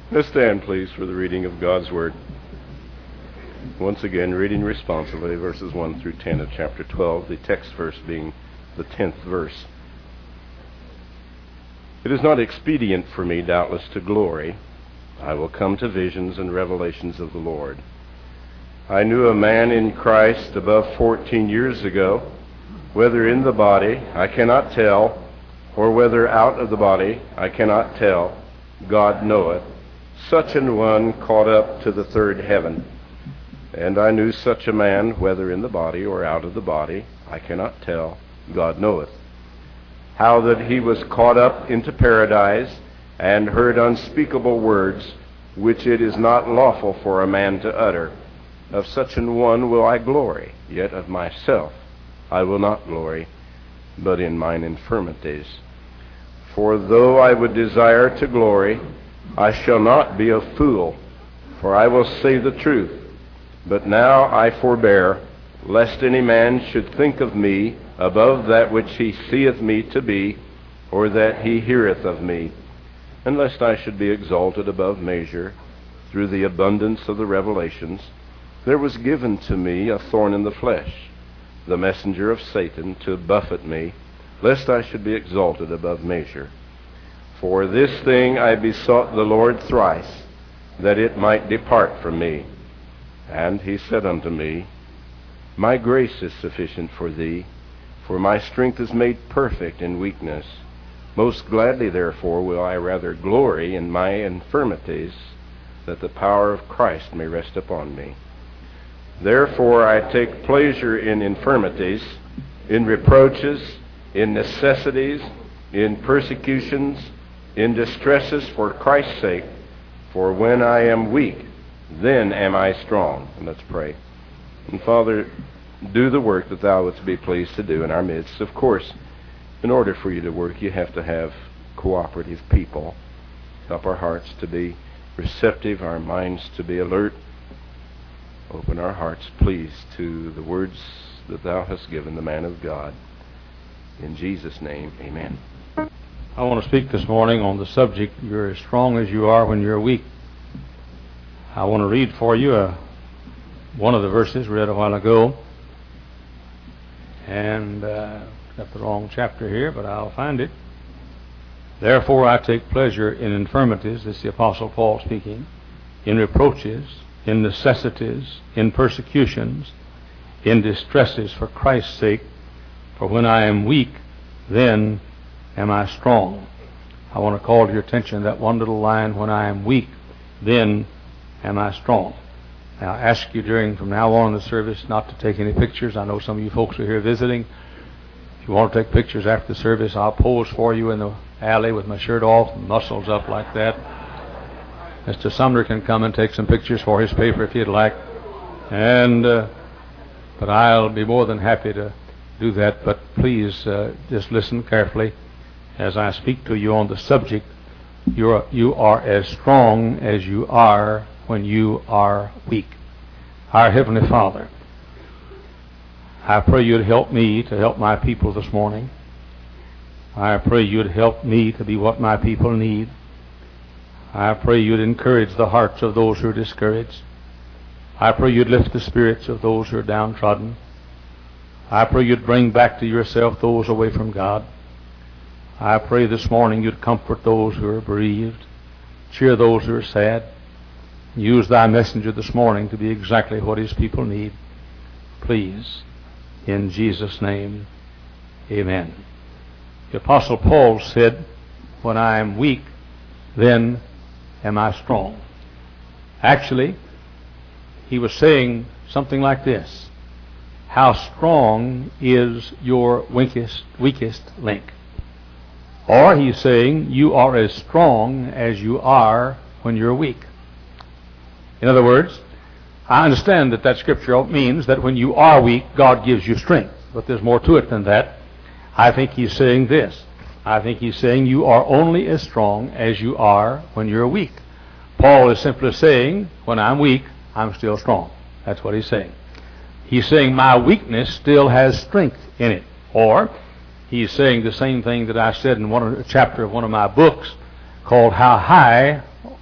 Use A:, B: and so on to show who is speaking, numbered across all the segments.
A: Let's stand, please, for the reading of God's Word. Once again, reading responsibly, verses 1 through 10 of chapter 12, the text verse being the 10th verse. It is not expedient for me, doubtless, to glory. I will come to visions and revelations of the Lord. I knew a man in Christ above 14 years ago, whether in the body, I cannot tell, or whether out of the body, I cannot tell. God knoweth. Such an one caught up to the third heaven. And I knew such a man, whether in the body or out of the body, I cannot tell. God knoweth. How that he was caught up into paradise, and heard unspeakable words, which it is not lawful for a man to utter. Of such an one will I glory, yet of myself I will not glory, but in mine infirmities. For though I would desire to glory, I shall not be a fool, for I will say the truth. But now I forbear, lest any man should think of me above that which he seeth me to be, or that he heareth of me, and lest I should be exalted above measure through the abundance of the revelations. There was given to me a thorn in the flesh, the messenger of Satan, to buffet me, lest I should be exalted above measure. For this thing I besought the Lord thrice, that it might depart from me. And he said unto me, My grace is sufficient for thee, for my strength is made perfect in weakness. Most gladly, therefore, will I rather glory in my infirmities, that the power of Christ may rest upon me. Therefore I take pleasure in infirmities, in reproaches, in necessities, in persecutions, in distresses for Christ's sake. For when I am weak, then am I strong. And let's pray. And Father, do the work that thou wouldst be pleased to do in our midst. Of course, in order for you to work, you have to have cooperative people. Help our hearts to be receptive, our minds to be alert. Open our hearts, please, to the words that thou hast given the man of God. In Jesus' name, amen.
B: I want to speak this morning on the subject, you're as strong as you are when you're weak. I want to read for you one of the verses read a while ago. And got the wrong chapter here, but I'll find it. Therefore I take pleasure in infirmities, this is the Apostle Paul speaking, in reproaches, in necessities, in persecutions, in distresses for Christ's sake. For when I am weak, then am I strong. I want to call to your attention that one little line, when I am weak, then am I strong. Now I ask you from now on in the service not to take any pictures. I know some of you folks are here visiting. If you want to take pictures after the service, I'll pose for you in the alley with my shirt off, muscles up like that. Mr. Sumner can come and take some pictures for his paper if he'd like. But I'll be more than happy to do that. But please just listen carefully as I speak to you on the subject. You are as strong as you are when you are weak. Our Heavenly Father, I pray you'd help me to help my people this morning. I pray you'd help me to be what my people need. I pray you'd encourage the hearts of those who are discouraged. I pray you'd lift the spirits of those who are downtrodden. I pray you'd bring back to yourself those away from God. I pray this morning you'd comfort those who are bereaved, cheer those who are sad. Use thy messenger this morning to be exactly what his people need. Please, in Jesus' name, amen. The Apostle Paul said, when I am weak, then am I strong. Actually, he was saying something like this: how strong is your weakest link? Or he's saying, you are as strong as you are when you're weak. In other words, I understand that scripture means that when you are weak, God gives you strength. But there's more to it than that. I think he's saying this. I think he's saying you are only as strong as you are when you're weak. Paul is simply saying, when I'm weak, I'm still strong. That's what he's saying. He's saying my weakness still has strength in it. Or he's saying the same thing that I said in a chapter of one of my books called How High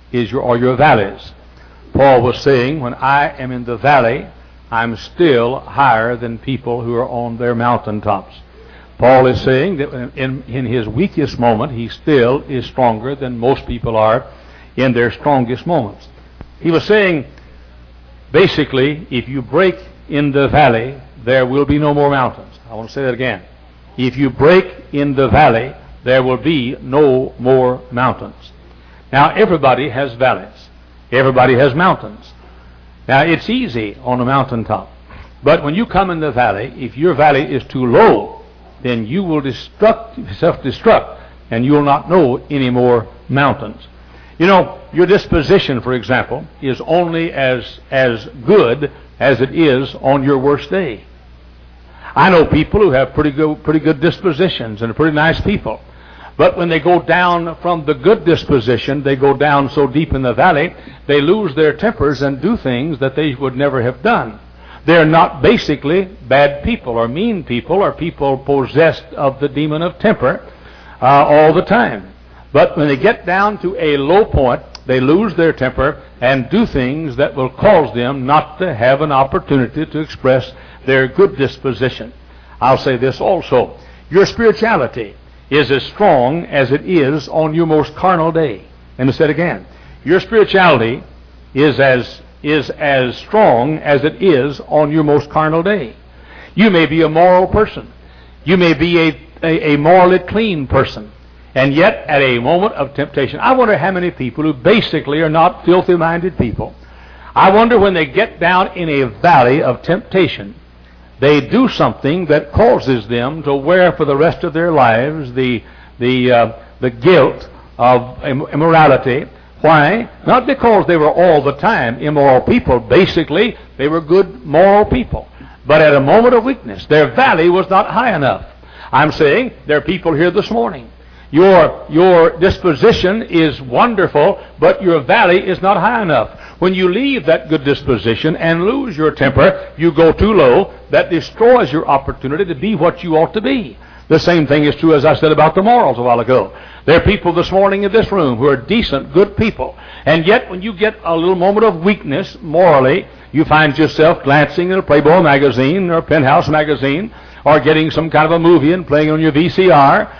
B: are your valleys. Paul was saying, when I am in the valley, I'm still higher than people who are on their mountaintops. Paul is saying that in his weakest moment, he still is stronger than most people are in their strongest moments. He was saying, basically, if you break in the valley, there will be no more mountains. I want to say that again. If you break in the valley, there will be no more mountains. Now, everybody has valleys. Everybody has mountains. Now, it's easy on a mountaintop. But when you come in the valley, if your valley is too low, then you will self-destruct, and you will not know any more mountains. You know, your disposition, for example, is only as good as it is on your worst day. I know people who have pretty good dispositions and are pretty nice people. But when they go down from the good disposition, they go down so deep in the valley, they lose their tempers and do things that they would never have done. They're not basically bad people or mean people or people possessed of the demon of temper all the time. But when they get down to a low point, they lose their temper and do things that will cause them not to have an opportunity to express their good disposition. I'll say this also. Your spirituality is as strong as it is on your most carnal day. Let me say it again. Your spirituality is as strong as it is on your most carnal day. You may be a moral person. You may be a morally clean person. And yet, at a moment of temptation, I wonder how many people who basically are not filthy-minded people, I wonder when they get down in a valley of temptation, they do something that causes them to wear for the rest of their lives the guilt of immorality. Why? Not because they were all the time immoral people. Basically, they were good moral people. But at a moment of weakness, their valley was not high enough. I'm saying there are people here this morning. Your disposition is wonderful, but your valley is not high enough. When you leave that good disposition and lose your temper, you go too low. That destroys your opportunity to be what you ought to be. The same thing is true, as I said, about the morals a while ago. There are people this morning in this room who are decent, good people. And yet, when you get a little moment of weakness morally, you find yourself glancing at a Playboy magazine or a Penthouse magazine, or getting some kind of a movie and playing on your VCR,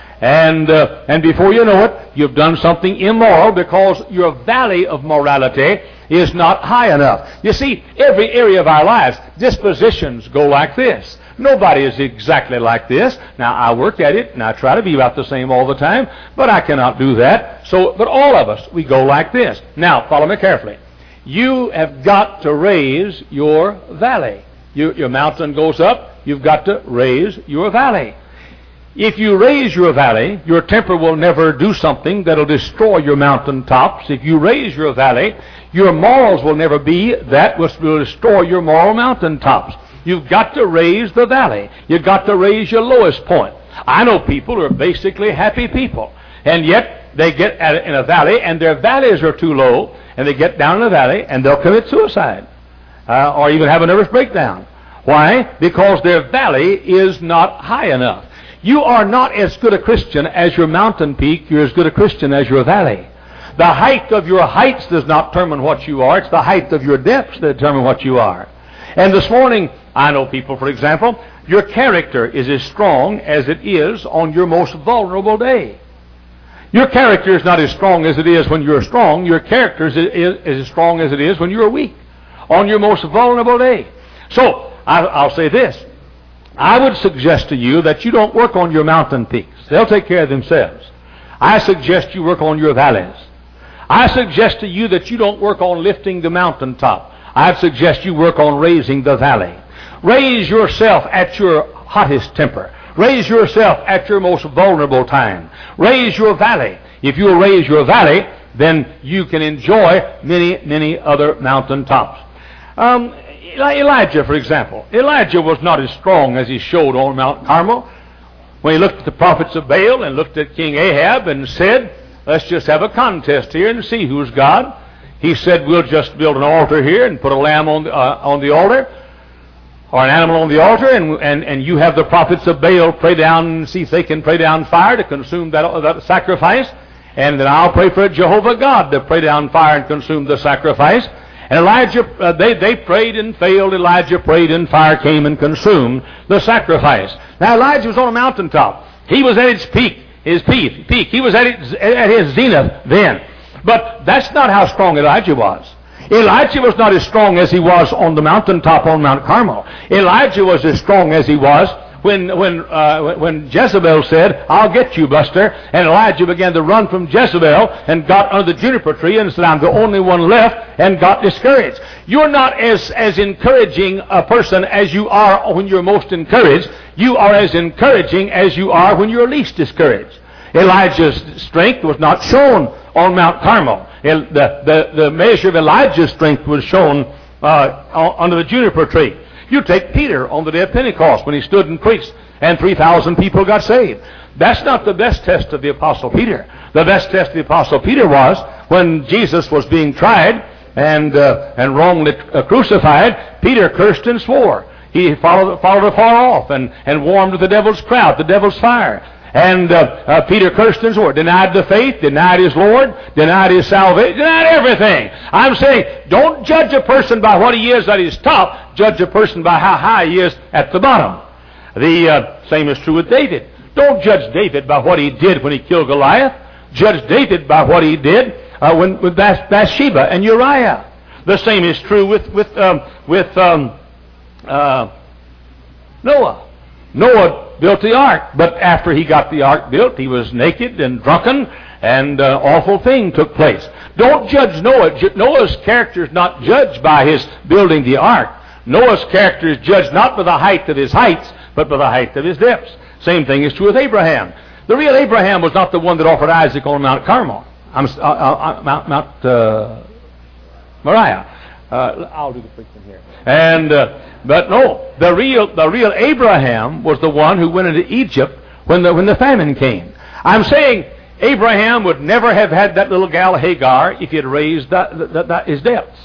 B: and before you know it, you've done something immoral because your valley of morality is not high enough. You see, every area of our lives, dispositions go like this. Nobody is exactly like this. Now, I work at it, and I try to be about the same all the time, but I cannot do that. But all of us, we go like this. Now, follow me carefully. You have got to raise your valley. Your mountain goes up, you've got to raise your valley. If you raise your valley, your temper will never do something that will destroy your mountain tops. If you raise your valley, your morals will never be that which will destroy your moral mountain tops. You've got to raise the valley. You've got to raise your lowest point. I know people who are basically happy people, and yet they get in a valley, and their valleys are too low, and they get down in the valley, and they'll commit suicide, or even have a nervous breakdown. Why? Because their valley is not high enough. You are not as good a Christian as your mountain peak. You're as good a Christian as your valley. The height of your heights does not determine what you are. It's the height of your depths that determine what you are. And this morning, I know people, for example, your character is as strong as it is on your most vulnerable day. Your character is not as strong as it is when you're strong. Your character is as strong as it is when you're weak, on your most vulnerable day. So, I'll say this. I would suggest to you that you don't work on your mountain peaks. They'll take care of themselves. I suggest you work on your valleys. I suggest to you that you don't work on lifting the mountaintop. I suggest you work on raising the valley. Raise yourself at your hottest temper. Raise yourself at your most vulnerable time. Raise your valley. If you'll raise your valley, then you can enjoy many, many other mountaintops. Elijah, for example. Elijah was not as strong as he showed on Mount Carmel. When he looked at the prophets of Baal and looked at King Ahab and said, let's just have a contest here and see who's God. He said, we'll just build an altar here and put a lamb on the altar, or an animal on the altar, and you have the prophets of Baal pray down and see if they can pray down fire to consume that sacrifice. And then I'll pray for Jehovah God to pray down fire and consume the sacrifice. And Elijah, they prayed and failed. Elijah prayed and fire came and consumed the sacrifice. Now Elijah was on a mountaintop. He was at his peak. He was at his zenith then. But that's not how strong Elijah was. Elijah was not as strong as he was on the mountaintop on Mount Carmel. Elijah was as strong as he was when Jezebel said, "I'll get you, Buster." And Elijah began to run from Jezebel and got under the juniper tree and said, "I'm the only one left," and got discouraged. You're not as encouraging a person as you are when you're most encouraged. You are as encouraging as you are when you're least discouraged. Elijah's strength was not shown on Mount Carmel. The measure of Elijah's strength was shown under the juniper tree. You take Peter on the day of Pentecost when he stood and preached and 3,000 people got saved. That's not the best test of the Apostle Peter. The best test of the Apostle Peter was when Jesus was being tried and wrongly crucified. Peter cursed and swore. He followed afar off and warmed the devil's crowd, the devil's fire. And Peter cursed and swore, denied the faith, denied his Lord, denied his salvation, denied everything. I'm saying, don't judge a person by what he is at his top. Judge a person by how high he is at the bottom. The same is true with David. Don't judge David by what he did when he killed Goliath. Judge David by what he did with Bathsheba and Uriah. The same is true with Noah. Noah built the ark, but after he got the ark built, he was naked and drunken, and awful thing took place. Don't judge Noah. Noah's character is not judged by his building the ark. Noah's character is judged not by the height of his heights, but by the height of his depths. Same thing is true with Abraham. The real Abraham was not the one that offered Isaac on Mount Carmel. Mount Moriah. I'll do the preaching here. But no, the real Abraham was the one who went into Egypt when the famine came. I'm saying Abraham would never have had that little gal Hagar if he had raised his debts.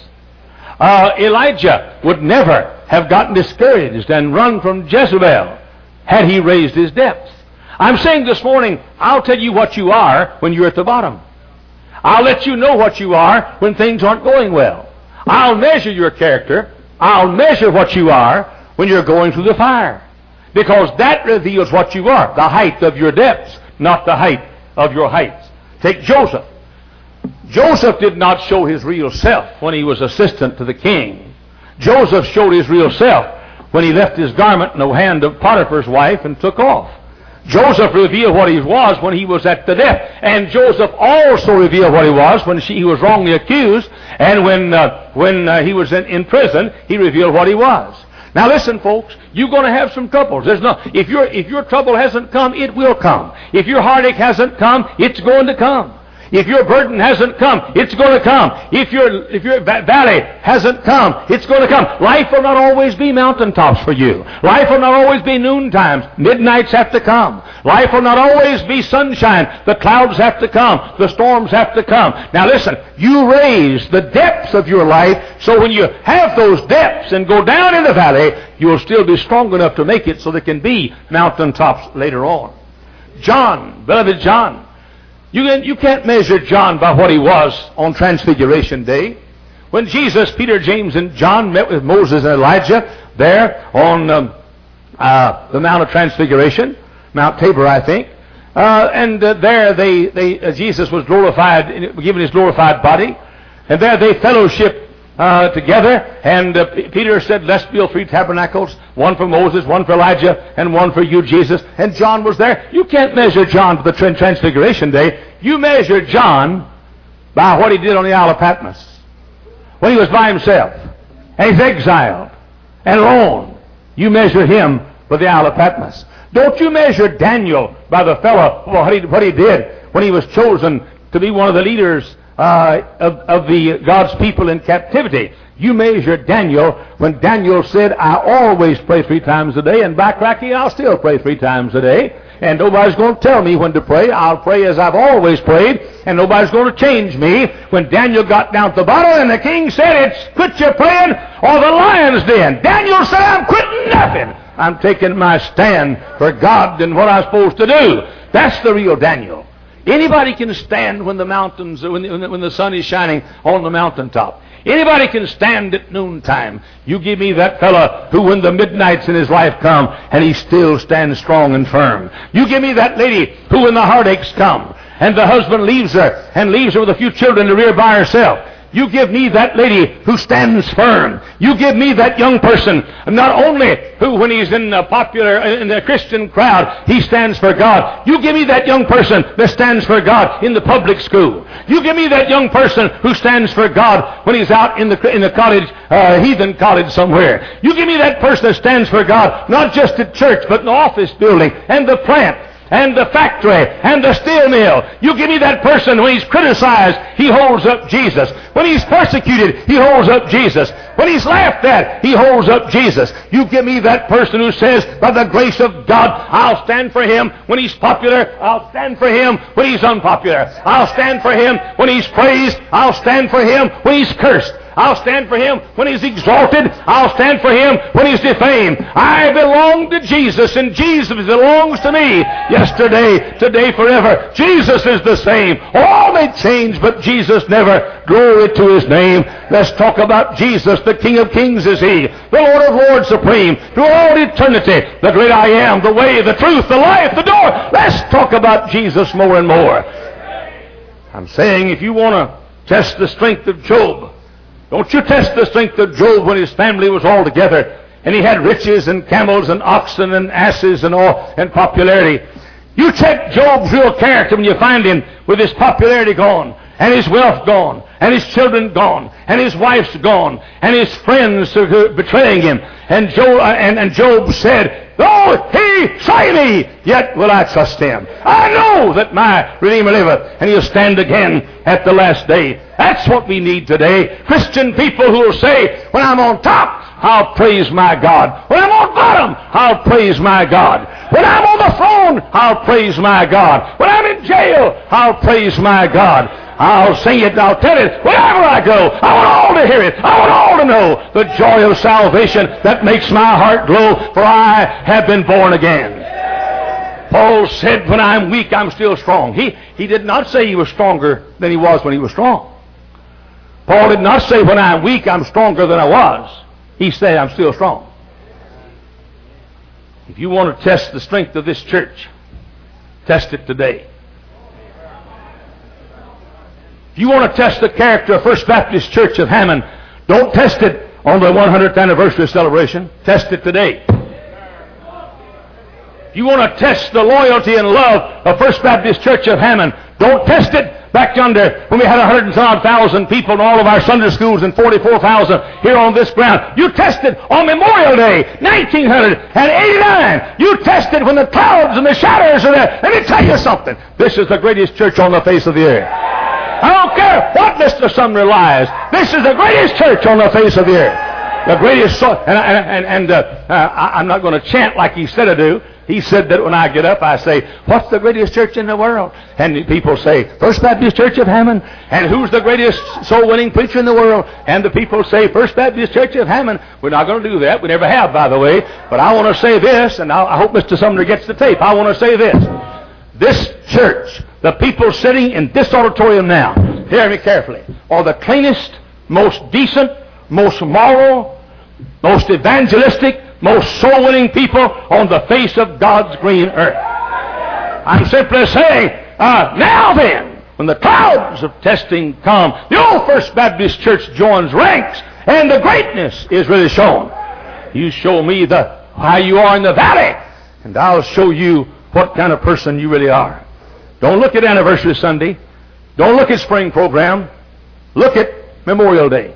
B: Elijah would never have gotten discouraged and run from Jezebel had he raised his debts. I'm saying this morning, I'll tell you what you are when you're at the bottom. I'll let you know what you are when things aren't going well. I'll measure your character. I'll measure what you are when you're going through the fire. Because that reveals what you are, the height of your depths, not the height of your heights. Take Joseph. Joseph did not show his real self when he was assistant to the king. Joseph showed his real self when he left his garment in the hand of Potiphar's wife and took off. Joseph revealed what he was when he was at the death. And Joseph also revealed what he was when he was wrongly accused. And when he was in prison, he revealed what he was. Now listen, folks, you're going to have some troubles. If your trouble hasn't come, it will come. If your heartache hasn't come, it's going to come. If your burden hasn't come, it's going to come. If your valley hasn't come, it's going to come. Life will not always be mountaintops for you. Life will not always be noon times. Midnights have to come. Life will not always be sunshine. The clouds have to come. The storms have to come. Now listen, you raise the depths of your life, so when you have those depths and go down in the valley, you'll still be strong enough to make it so there can be mountaintops later on. John, beloved John. You can't measure John by what he was on Transfiguration Day. When Jesus, Peter, James, and John met with Moses and Elijah there on the Mount of Transfiguration, Mount Tabor, I think, there Jesus was glorified, given his glorified body, and there they fellowshiped together, and Peter said, "Let's build 3 tabernacles, one for Moses, one for Elijah, and one for you, Jesus." And John was there. You can't measure John to the Transfiguration Day. You measure John by what he did on the Isle of Patmos, when he was by himself, and he's exiled and alone. You measure him by the Isle of Patmos. Don't you measure Daniel by the fellow, what he did when he was chosen to be one of the leaders of the God's people in captivity. You measure Daniel when Daniel said, "I always pray 3 times a day, and by cracky, I'll still pray 3 times a day. And nobody's going to tell me when to pray. I'll pray as I've always prayed, and nobody's going to change me." When Daniel got down at the bottom, and the king said, "Quit your praying, or the lion's den." Daniel said, "I'm quitting nothing. I'm taking my stand for God and what I'm supposed to do." That's the real Daniel. Anybody can stand when the mountains, when the sun is shining on the mountaintop. Anybody can stand at noontime. You give me that fella who, when the midnights in his life come, and he still stands strong and firm. You give me that lady who, when the heartaches come, and the husband leaves her, and leaves her with a few children to rear by herself. You give me that lady who stands firm. You give me that young person, not only who, when he's in the Christian crowd, he stands for God. You give me that young person that stands for God in the public school. You give me that young person who stands for God when he's out in the college, heathen college somewhere. You give me that person that stands for God, not just at church, but in the office building and the plant and the factory and the steel mill. You give me that person when he's criticized, he holds up Jesus. When he's persecuted, he holds up Jesus. When he's laughed at, he holds up Jesus. You give me that person who says, by the grace of God, I'll stand for him when he's popular. I'll stand for him when he's unpopular. I'll stand for him when he's praised. I'll stand for him when he's cursed. I'll stand for him when he's exalted. I'll stand for him when he's defamed. I belong to Jesus, and Jesus belongs to me. Yesterday, today, forever. Jesus is the same. All may change, but Jesus never. Glory to his name. Let's talk about Jesus. The King of Kings is he. The Lord of Lords supreme. To all eternity. The great I am. The way, the truth, the life, the door. Let's talk about Jesus more and more. I'm saying, if you want to test the strength of Job, don't you test the strength of Job when his family was all together and he had riches and camels and oxen and asses and all and popularity. You check Job's real character when you find him with his popularity gone and his wealth gone and his children gone and his wife's gone and his friends betraying him. And Job said, though he slay me, yet will I trust him. I know that my Redeemer liveth, and he'll stand again at the last day. That's what we need today. Christian people who will say, when I'm on top, I'll praise my God. When I'm on bottom, I'll praise my God. When I'm on the throne, I'll praise my God. When I'm in jail, I'll praise my God. I'll sing it, I'll tell it wherever I go. I want all to hear it. I want all to know the joy of salvation that makes my heart glow, for I have been born again. Paul said, when I'm weak, I'm still strong. He did not say he was stronger than he was when he was strong. Paul did not say, when I'm weak, I'm stronger than I was. He said, I'm still strong. If you want to test the strength of this church, test it today. If you want to test the character of First Baptist Church of Hammond, don't test it on the 100th anniversary celebration. Test it today. If you want to test the loyalty and love of First Baptist Church of Hammond, don't test it back yonder when we had 100,000 people in all of our Sunday schools and 44,000 here on this ground. You test it on Memorial Day, 1989. You test it when the clouds and the shadows are there. Let me tell you something. This is the greatest church on the face of the earth. I don't care what Mr. Sumner lies. This is the greatest church on the face of the earth. The greatest. I'm not going to chant like he said to do. He said that when I get up, I say, what's the greatest church in the world? And people say, First Baptist Church of Hammond. And who's the greatest soul-winning preacher in the world? And the people say, First Baptist Church of Hammond. We're not going to do that. We never have, by the way. But I want to say this, and I hope Mr. Sumner gets the tape. I want to say this. This church, the people sitting in this auditorium now, hear me carefully, are the cleanest, most decent, most moral, most evangelistic, most soul-winning people on the face of God's green earth. I'm simply saying, now then, when the clouds of testing come, the old First Baptist Church joins ranks, and the greatness is really shown. You show me how you are in the valley, and I'll show you what kind of person you really are. Don't look at Anniversary Sunday. Don't look at spring program. Look at Memorial Day.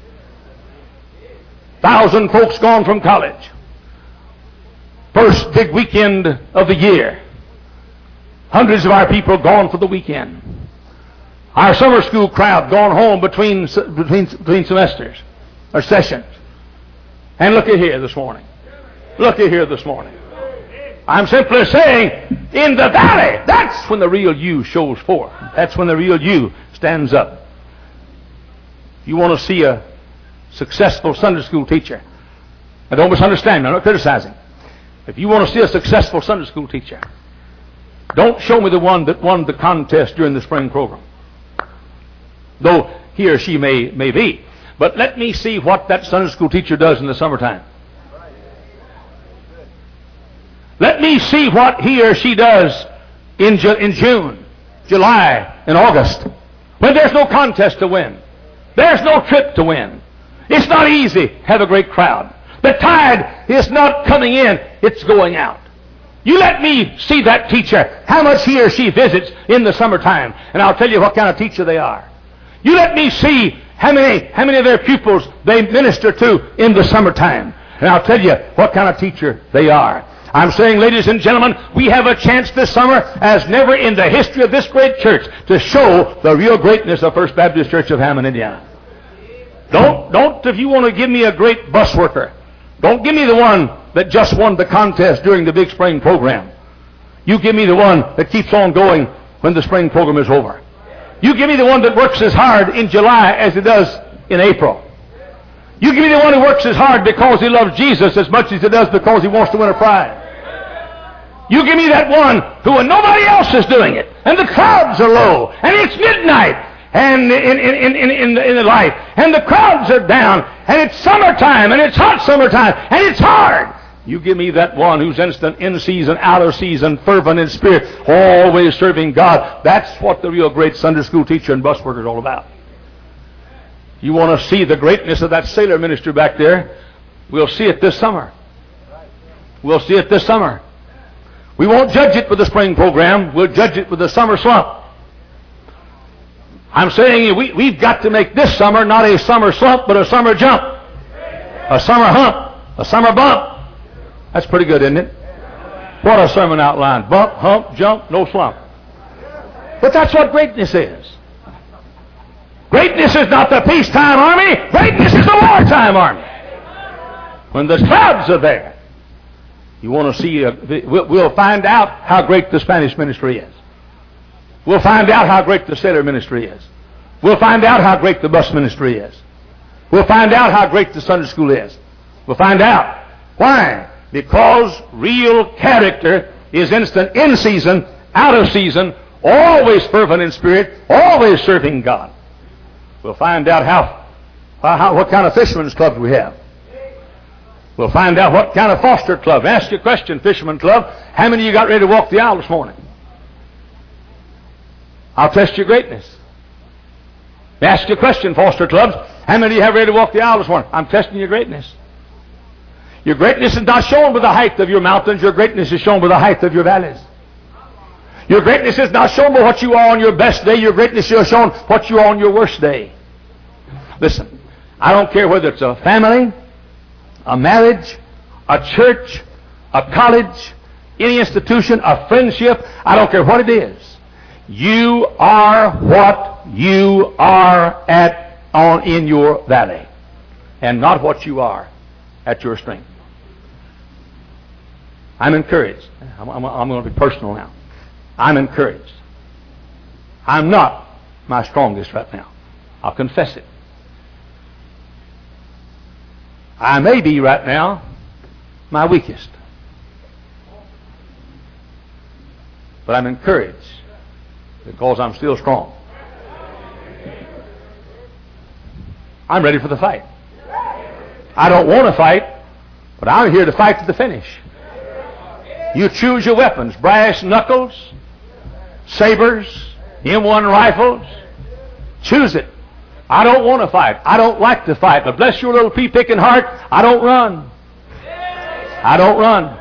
B: 1,000 folks gone from college. First big weekend of the year. Hundreds of our people gone for the weekend. Our summer school crowd gone home between semesters or sessions. And look at here this morning. Look at here this morning. I'm simply saying, in the valley, that's when the real you shows forth. That's when the real you stands up. You want to see a successful Sunday school teacher. Now don't misunderstand me, I'm not criticizing. If you want to see a successful Sunday school teacher, Don't show me the one that won the contest during the spring program, though he or she may be. But let me see what that Sunday school teacher does in the summertime. Let me see what he or she does in June, July, and August, when there's no contest to win. There's no trip to win. It's not easy to have a great crowd. The tide is not coming in, it's going out. You let me see that teacher, how much he or she visits in the summertime, and I'll tell you what kind of teacher they are. You let me see how many of their pupils they minister to in the summertime, and I'll tell you what kind of teacher they are. I'm saying, ladies and gentlemen, we have a chance this summer, as never in the history of this great church, to show the real greatness of First Baptist Church of Hammond, Indiana. Don't, if you want to give me a great bus worker, don't give me the one that just won the contest during the big spring program. You give me the one that keeps on going when the spring program is over. You give me the one that works as hard in July as he does in April. You give me the one who works as hard because he loves Jesus as much as he does because he wants to win a prize. You give me that one who, when nobody else is doing it, and the crowds are low, and it's midnight, and in the light, and the crowds are down, and it's summertime, and it's hot summertime, and it's hard. You give me that one who's instant, in season, out of season, fervent in spirit, always serving God. That's what the real great Sunday school teacher and bus worker is all about. You want to see the greatness of that sailor ministry back there? We'll see it this summer. We'll see it this summer. We won't judge it with the spring program. We'll judge it with the summer slump. I'm saying we've got to make this summer not a summer slump, but a summer jump. A summer hump. A summer bump. That's pretty good, isn't it? What a sermon outline. Bump, hump, jump, no slump. But that's what greatness is. Greatness is not the peacetime army. Greatness is the wartime army. When the clouds are there, you want to see, we'll find out how great the Spanish ministry is. We'll find out how great the sailor ministry is. We'll find out how great the bus ministry is. We'll find out how great the Sunday school is. We'll find out. Why? Because real character is instant, in season, out of season, always fervent in spirit, always serving God. We'll find out what kind of fishermen's clubs we have. We'll find out what kind of foster club. Ask you a question, fisherman club. How many of you got ready to walk the aisle this morning? I'll test your greatness. Ask you a question, foster clubs. How many of you have ready to walk the aisle this morning? I'm testing your greatness. Your greatness is not shown by the height of your mountains. Your greatness is shown by the height of your valleys. Your greatness is not shown by what you are on your best day. Your greatness is shown what you are on your worst day. Listen, I don't care whether it's a family, a marriage, a church, a college, any institution, a friendship. I don't care what it is. You are what you are in your valley, and not what you are at your strength. I'm encouraged. I'm going to be personal now. I'm encouraged. I'm not my strongest right now. I'll confess it. I may be right now my weakest. But I'm encouraged because I'm still strong. I'm ready for the fight. I don't want to fight, but I'm here to fight to the finish. You choose your weapons: brass knuckles, sabers, M1 rifles. Choose it. I don't want to fight. I don't like to fight. But bless your little pea-picking heart, I don't run. I don't run.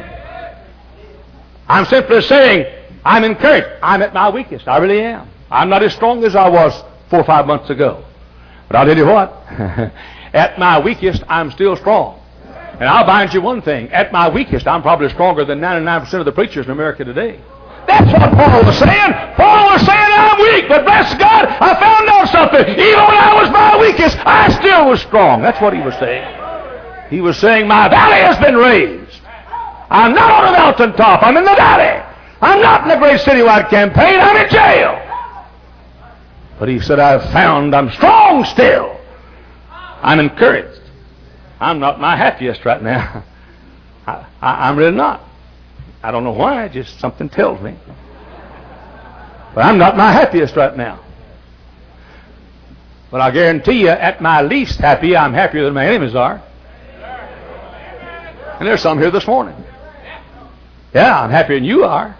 B: I'm simply saying I'm encouraged. I'm at my weakest. I really am. I'm not as strong as I was 4 or 5 months ago. But I'll tell you what. At my weakest, I'm still strong. And I'll bind you one thing. At my weakest, I'm probably stronger than 99% of the preachers in America today. That's what Paul was saying. Paul was saying, I'm weak, but bless God, I found out something. Even when I was my weakest, I still was strong. That's what he was saying. He was saying, my valley has been raised. I'm not on a mountaintop. I'm in the valley. I'm not in a great citywide campaign. I'm in jail. But he said, I'm strong still. I'm encouraged. I'm not my happiest right now. I'm really not. I don't know why, just something tells me. But I'm not my happiest right now. But I guarantee you, at my least happy, I'm happier than my enemies are. And there's some here this morning. Yeah, I'm happier than you are.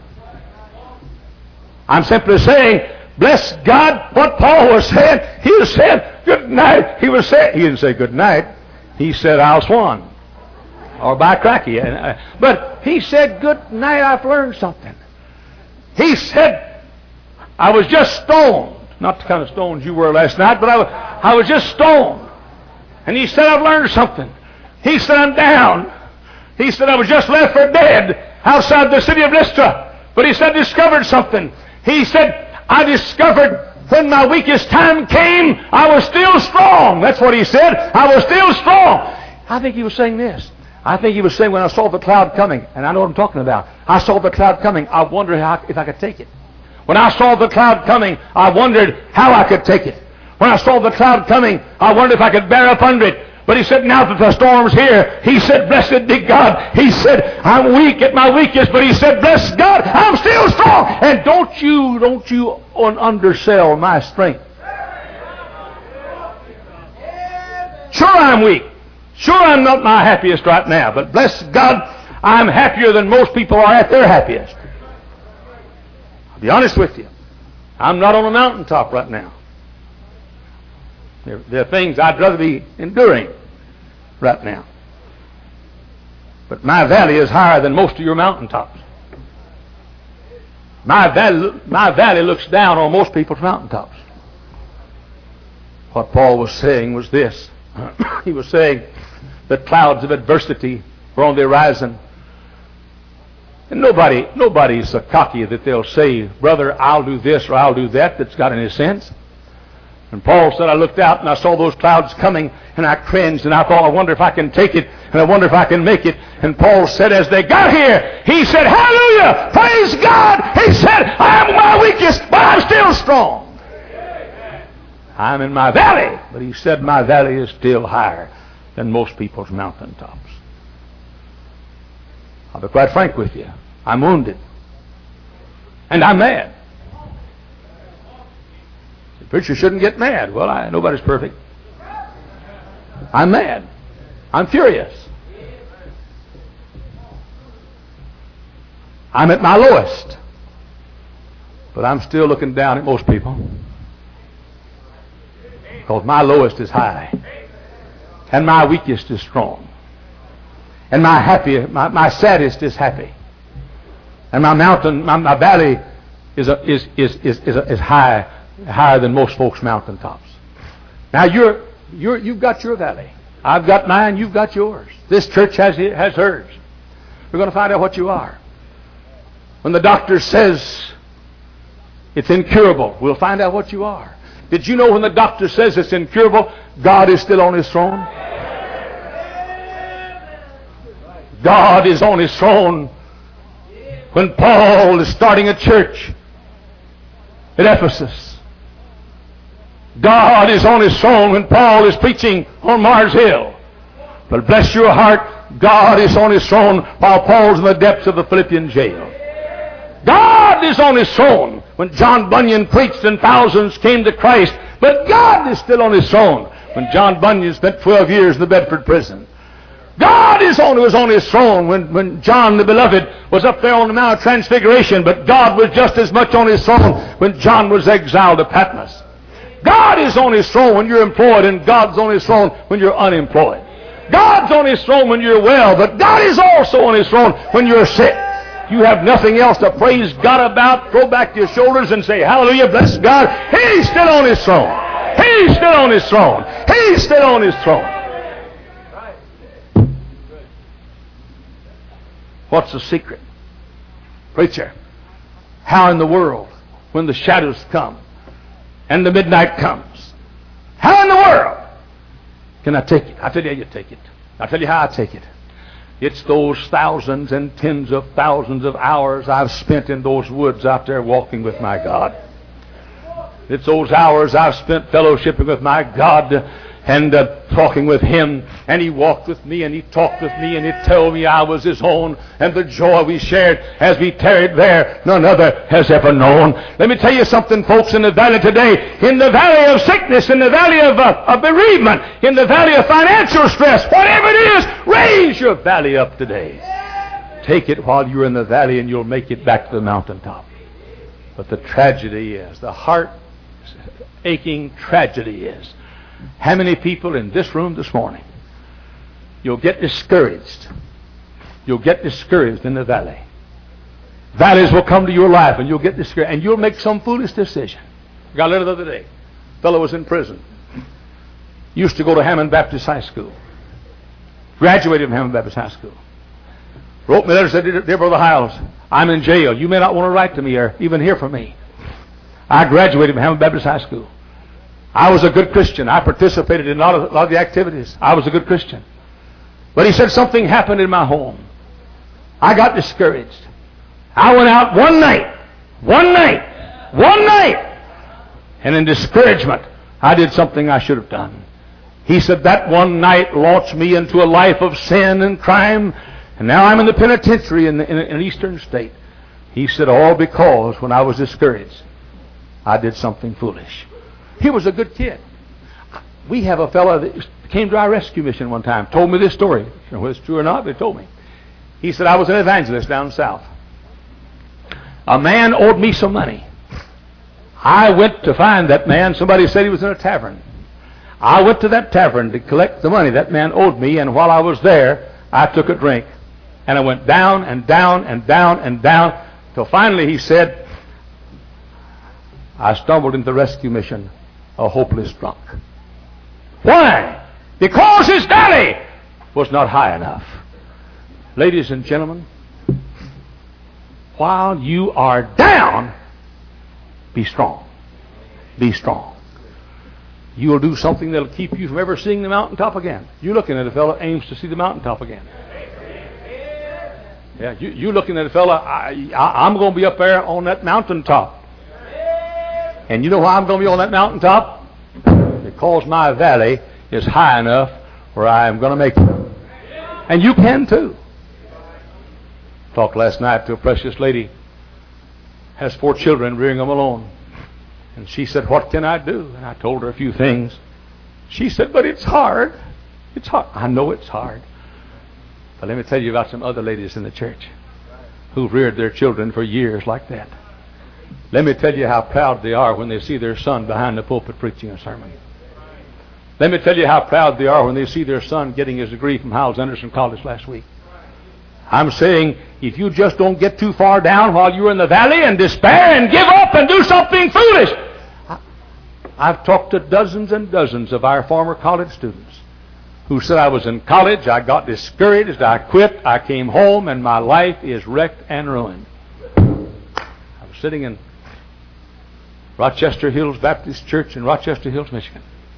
B: I'm simply saying, bless God, what Paul was saying. He was saying, good night. He didn't say good night. He said, I'll swan. Or by cracky. But he said, good night, I've learned something. He said, I was just stoned. Not the kind of stones you were last night, but I was just stoned. And he said, I've learned something. He said, I'm down. He said, I was just left for dead outside the city of Lystra. But he said, discovered something. He said, I discovered when my weakest time came, I was still strong. That's what he said. I was still strong. I think he was saying this. I think he was saying, when I saw the cloud coming, and I know what I'm talking about. I saw the cloud coming. I wondered if I could take it. When I saw the cloud coming, I wondered how I could take it. When I saw the cloud coming, I wondered if I could bear up under it. But he said, now that the storm's here, he said, blessed be God. He said, I'm weak at my weakest, but he said, bless God, I'm still strong. And don't you undersell my strength. Sure, I'm weak. Sure, I'm not my happiest right now, but bless God, I'm happier than most people are at their happiest. I'll be honest with you. I'm not on a mountaintop right now. There are things I'd rather be enduring right now. But my valley is higher than most of your mountaintops. My valley looks down on most people's mountaintops. What Paul was saying was this. He was saying that clouds of adversity were on the horizon. And nobody's so cocky that they'll say, brother, I'll do this or I'll do that, that's got any sense. And Paul said, I looked out and I saw those clouds coming and I cringed and I thought, I wonder if I can take it and I wonder if I can make it. And Paul said, as they got here, he said, hallelujah, praise God. He said, I am my weakest, but I'm still strong. I'm in my valley, but he said my valley is still higher than most people's mountaintops. I'll be quite frank with you. I'm wounded. And I'm mad. The preacher shouldn't get mad. Well, nobody's perfect. I'm mad. I'm furious. I'm at my lowest. But I'm still looking down at most people. Because my lowest is high. And my weakest is strong. And my saddest is happy. And my mountain, my valley is higher than most folks' mountaintops. Now you've got your valley. I've got mine, you've got yours. This church has hers. We're going to find out what you are. When the doctor says it's incurable, we'll find out what you are. Did you know when the doctor says it's incurable, God is still on his throne? God is on his throne. When Paul is starting a church at Ephesus, God is on his throne when Paul is preaching on Mars Hill. But bless your heart, God is on his throne while Paul's in the depths of the Philippian jail. God is on his throne when John Bunyan preached and thousands came to Christ. But God is still on his throne when John Bunyan spent 12 years in the Bedford prison. God was on his throne when John the Beloved was up there on the Mount of Transfiguration. But God was just as much on his throne when John was exiled to Patmos. God is on his throne when you're employed, and God's on his throne when you're unemployed. God's on his throne when you're well, but God is also on his throne when you're sick. You have nothing else to praise God about. Throw back your shoulders and say, hallelujah, bless God. He's still on his throne. He's still on his throne. He's still on his throne. What's the secret? Preacher, how in the world, when the shadows come and the midnight comes, how in the world can I take it? I'll tell you how you take it. I'll tell you how I take it. It's those thousands and tens of thousands of hours I've spent in those woods out there walking with my God. It's those hours I've spent fellowshipping with my God and talking with Him. And He walked with me and He talked with me and He told me I was His own. And the joy we shared as we tarried there, none other has ever known. Let me tell you something, folks, in the valley today, in the valley of sickness, in the valley of bereavement, in the valley of financial stress, whatever it is, raise your valley up today. Take it while you're in the valley and you'll make it back to the mountaintop. But the tragedy is, the heart-aching tragedy is, how many people in this room this morning, you'll get discouraged. You'll get discouraged in the valley. Valleys will come to your life and you'll get discouraged and you'll make some foolish decision. I got a letter the other day. A fellow was in prison. Used to go to Hammond Baptist High School. Graduated from Hammond Baptist High School. Wrote me a letter, said, "Dear Brother Hiles, I'm in jail. You may not want to write to me or even hear from me. I graduated from Hammond Baptist High School. I was a good Christian. I participated in a lot of the activities. I was a good Christian. But," he said, "something happened in my home. I got discouraged. I went out one night, and in discouragement, I did something I should have done." He said, "That one night launched me into a life of sin and crime, and now I'm in the penitentiary in an eastern state." He said, "All because when I was discouraged, I did something foolish." He was a good kid. We have a fellow that came to our rescue mission one time, told me this story. I don't know whether it's true or not, but he told me. He said, "I was an evangelist down south. A man owed me some money. I went to find that man. Somebody said he was in a tavern. I went to that tavern to collect the money that man owed me, and while I was there, I took a drink. And I went down and down and down and down, till finally," he said, "I stumbled into the rescue mission a hopeless drunk." Why? Because his valley was not high enough. Ladies and gentlemen, while you are down, be strong. Be strong. You will do something that will keep you from ever seeing the mountaintop again. You're looking at a fellow that aims to see the mountaintop again. Yeah, you're looking at a fellow, I'm going to be up there on that mountaintop. And you know why I'm going to be on that mountaintop? Because my valley is high enough where I am going to make it. And you can too. Talked last night to a precious lady. Has 4 children, rearing them alone. And she said, "What can I do?" And I told her a few things. She said, "But it's hard. It's hard." I know it's hard. But let me tell you about some other ladies in the church who've reared their children for years like that. Let me tell you how proud they are when they see their son behind the pulpit preaching a sermon. Let me tell you how proud they are when they see their son getting his degree from Hyles Anderson College last week. I'm saying, if you just don't get too far down while you're in the valley and despair and give up and do something foolish. I've talked to dozens and dozens of our former college students who said, "I was in college, I got discouraged, I quit, I came home, and my life is wrecked and ruined." I was sitting in Rochester Hills Baptist Church in Rochester Hills, Michigan.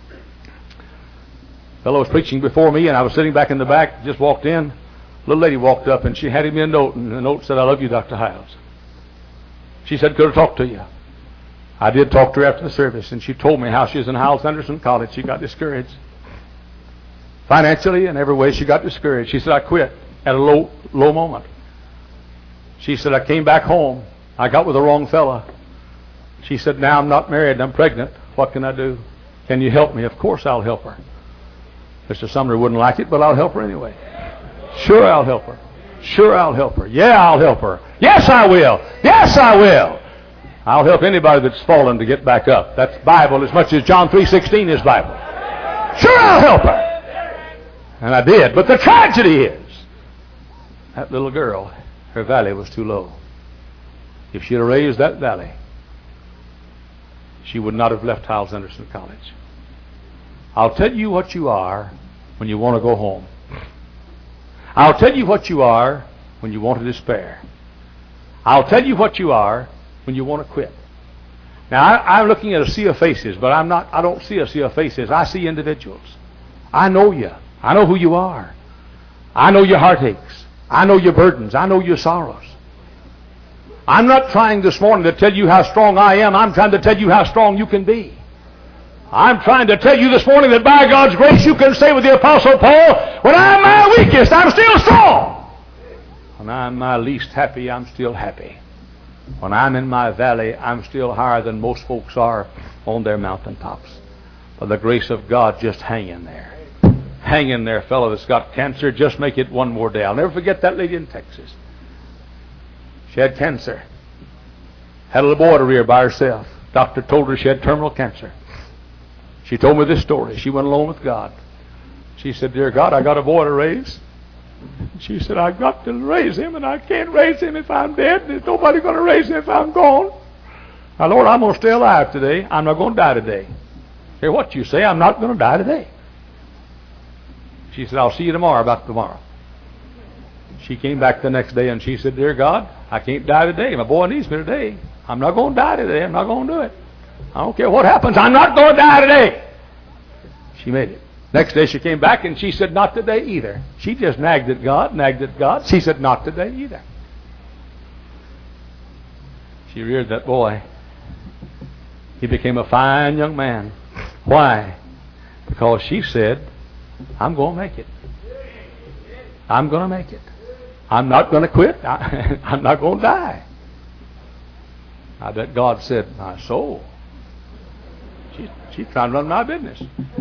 B: A fellow was preaching before me, and I was sitting back in the back, just walked in. A little lady walked up, and she handed me a note, and the note said, "I love you, Dr. Hyles." She said, "Could I talk to you?" I did talk to her after the service, and she told me how she was in Hyles Anderson College. She got discouraged. Financially and every way, she got discouraged. She said, "I quit at a low moment." She said, "I came back home. I got with the wrong fella." She said, "Now I'm not married and I'm pregnant. What can I do? Can you help me?" Of course I'll help her. Mr. Sumner wouldn't like it, but I'll help her anyway. Sure I'll help her. Sure I'll help her. Yeah, I'll help her. Yes, I will. Yes, I will. I'll help anybody that's fallen to get back up. That's Bible as much as John 3:16 is Bible. Sure I'll help her. And I did. But the tragedy is, that little girl, her valley was too low. If she'd have raised that valley, she would not have left Hyles Anderson College. I'll tell you what you are when you want to go home. I'll tell you what you are when you want to despair. I'll tell you what you are when you want to quit. Now, I'm looking at a sea of faces, but I don't see a sea of faces. I see individuals. I know you. I know who you are. I know your heartaches. I know your burdens. I know your sorrows. I'm not trying this morning to tell you how strong I am. I'm trying to tell you how strong you can be. I'm trying to tell you this morning that by God's grace you can say with the Apostle Paul, when I'm my weakest, I'm still strong. When I'm my least happy, I'm still happy. When I'm in my valley, I'm still higher than most folks are on their mountaintops. By the grace of God, just hang in there. Hang in there, fellow that's got cancer. Just make it one more day. I'll never forget that lady in Texas. She had cancer. Had a little boy to rear by herself. Doctor told her she had terminal cancer. She told me this story. She went alone with God. She said, "Dear God, I got a boy to raise." She said, "I've got to raise him, and I can't raise him if I'm dead. There's nobody going to raise him if I'm gone. Now, Lord, I'm going to stay alive today. I'm not going to die today." Hear what you say, I'm not going to die today. She said, "I'll see you tomorrow, about tomorrow." She came back the next day and she said, "Dear God, I can't die today. My boy needs me today. I'm not going to die today. I'm not going to do it. I don't care what happens. I'm not going to die today." She made it. Next day she came back and she said, "Not today either." She just nagged at God. She said, "Not today either." She reared that boy. He became a fine young man. Why? Because she said, "I'm going to make it. I'm going to make it. I'm not going to quit. I'm not going to die." I bet God said, "My soul, she's trying to run my business."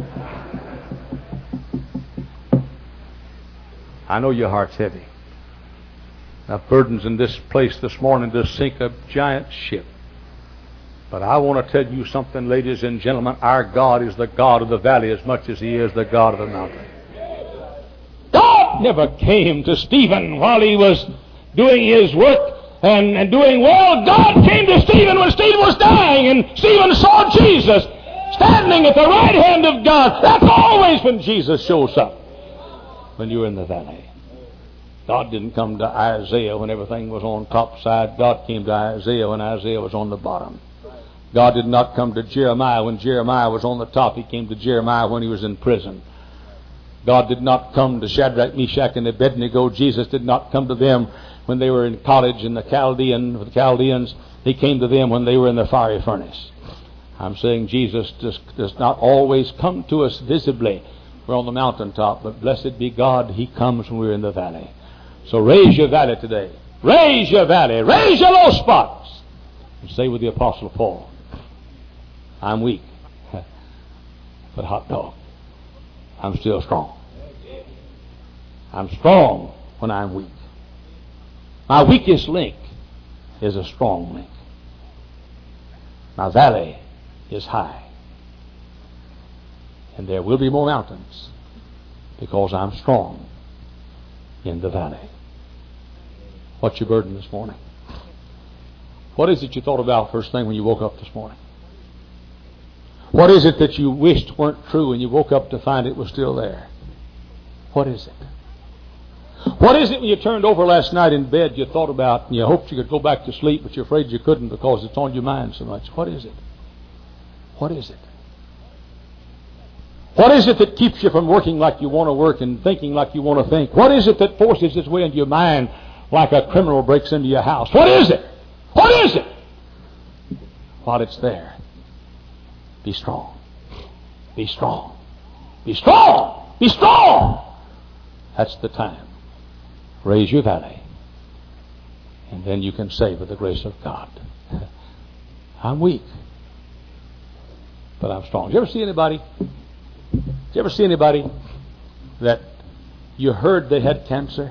B: I know your heart's heavy. Now, burdens in this place this morning to sink a giant ship. But I want to tell you something, ladies and gentlemen. Our God is the God of the valley as much as He is the God of the mountain. God never came to Stephen while he was doing his work and doing well. God came to Stephen when Stephen was dying, and Stephen saw Jesus standing at the right hand of God. That's always when Jesus shows up, when you're in the valley. God didn't come to Isaiah when everything was on top side. God came to Isaiah when Isaiah was on the bottom. God did not come to Jeremiah when Jeremiah was on the top. He came to Jeremiah when he was in prison. God did not come to Shadrach, Meshach, and Abednego. Jesus did not come to them when they were in college in the Chaldeans. He came to them when they were in the fiery furnace. I'm saying Jesus does not always come to us visibly. We're on the mountaintop, but blessed be God, He comes when we're in the valley. So raise your valley today. Raise your valley. Raise your low spots. And say with the Apostle Paul, "I'm weak, but hot dog, I'm still strong. I'm strong when I'm weak. My weakest link is a strong link. My valley is high. And there will be more mountains because I'm strong in the valley." What's your burden this morning? What is it you thought about first thing when you woke up this morning? What is it that you wished weren't true and you woke up to find it was still there? What is it? What is it when you turned over last night in bed you thought about and you hoped you could go back to sleep but you're afraid you couldn't because it's on your mind so much? What is it? What is it? What is it that keeps you from working like you want to work and thinking like you want to think? What is it that forces its way into your mind like a criminal breaks into your house? What is it? What is it? While it's there, be strong. Be strong. Be strong. Be strong. That's the time. Raise your valley. And then you can say with the grace of God, "I'm weak, but I'm strong." Did you ever see anybody? Did you ever see anybody that you heard they had cancer?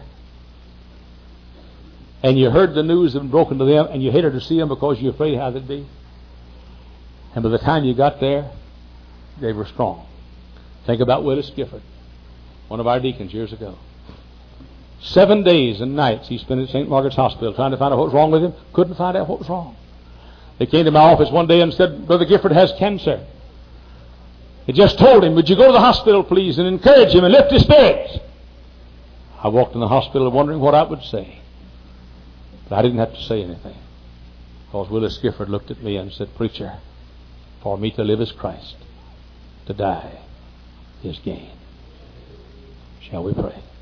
B: And you heard the news had been broken to them, and you hated to see them because you're afraid how they'd be. And by the time you got there, they were strong. Think about Willis Gifford, one of our deacons years ago. 7 days and nights he spent at St. Margaret's Hospital trying to find out what was wrong with him. Couldn't find out what was wrong. They came to my office one day and said, "Brother Gifford has cancer." They just told him, "Would you go to the hospital, please, and encourage him and lift his spirits?" I walked in the hospital wondering what I would say. But I didn't have to say anything. Because Willis Gifford looked at me and said, "Preacher, for me to live is Christ, to die is gain." Shall we pray?